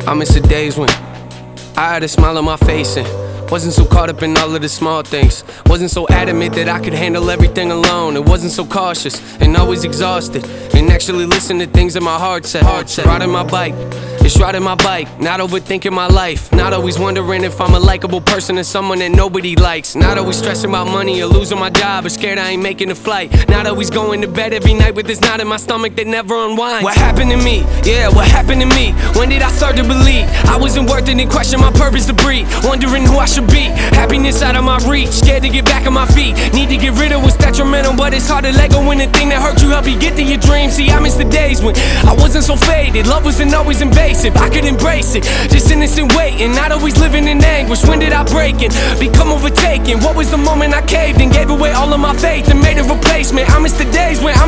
I miss the days when I had a smile on my face and wasn't so caught up in all of the small things. Wasn't so adamant that I could handle everything alone. It wasn't so cautious and always exhausted, and actually listen to things that my heart said. Riding my bike, it's riding my bike. Not overthinking my life. Not always wondering if I'm a likable person or someone that nobody likes. Not always stressing about money or losing my job or scared I ain't making the flight. Not always going to bed every night with this knot in my stomach that never unwinds. What happened to me? Yeah, what happened to me? When did I start to believe I wasn't worth it and question my purpose to breathe? Wondering who I should be. Happiness out of my reach. Scared to get back on my feet. Need to get rid of what's detrimental, but it's hard to let go when the thing that hurt you help you get to your dreams. See, I miss the days when I wasn't so faded. Love wasn't always invasive. I could embrace it, just innocent waiting, not always living in anguish. When did I break it? Become overtaken. What was the moment I caved and gave away all of my faith and made a replacement? I miss the days when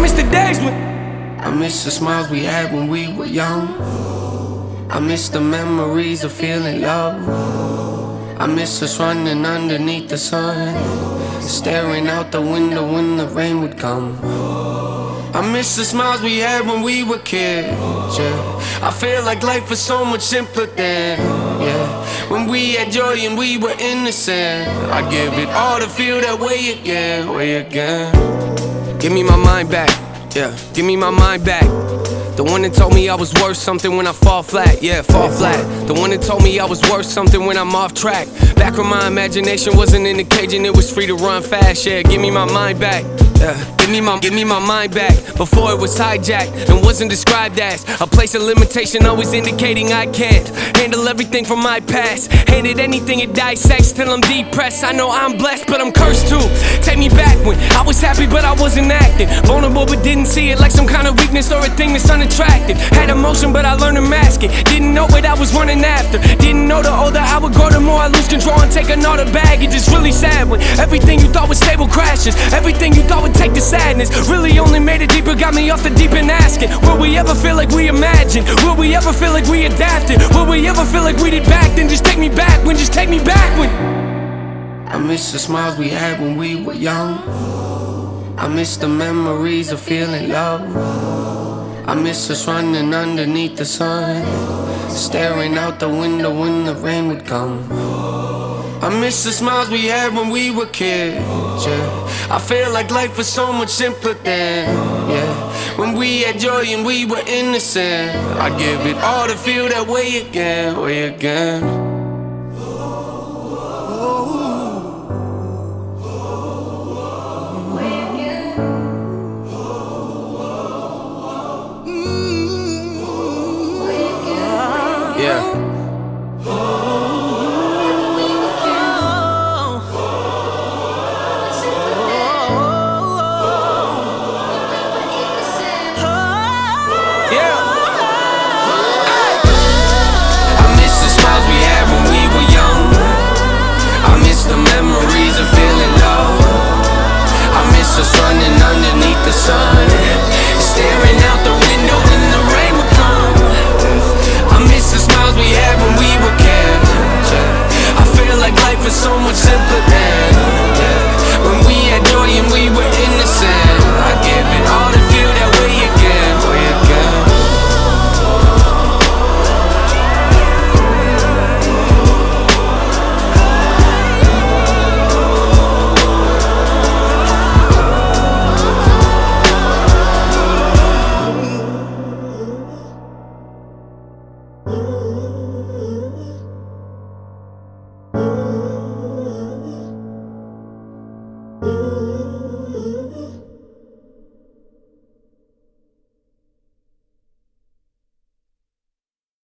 I miss the smiles we had when we were young. I miss the memories of feeling love. I miss us running underneath the sun, staring out the window when the rain would come. I miss the smiles we had when we were kids, yeah. I feel like life was so much simpler then, yeah. When we had joy and we were innocent. I give it all to feel that way again. Give me my mind back, yeah. Give me my mind back. The one that told me I was worth something when I fall flat, yeah, fall flat. The one that told me I was worth something when I'm off track. Back when my imagination wasn't in the cage and it was free to run fast, yeah. Give me my mind back, yeah. Give me my mind back. Before it was hijacked and wasn't described as a place of limitation, always indicating I can't handle everything from my past. Handed anything it dissects till I'm depressed. I know I'm blessed, but I'm cursed too. Take me back when I was happy but I wasn't acting. Vulnerable but didn't see it like some kind of weakness or a thing that's unattractive. Had emotion but I learned to mask it. Didn't know what I was running after. Didn't know the older I would grow, the more I lose control and take another baggage. It's really sad when everything you thought was stable crashes. Everything you thought would take the sadness really only made it deeper, got me off the deep end asking, will we ever feel like we imagined? Will we ever feel like we adapted? Will we ever feel like we did back then? Just take me back when, just take me back when. I miss the smiles we had when we were young. I miss the memories of feeling love. I miss us running underneath the sun, staring out the window when the rain would come. I miss the smiles we had when we were kids, yeah. I feel like life was so much simpler then, yeah. When we had joy and we were innocent. I give it all to feel that way again. Yeah. Just running underneath the sun, staring out the window when the rain would come. I miss the smiles we had when we were kids. I feel like life is so much simpler.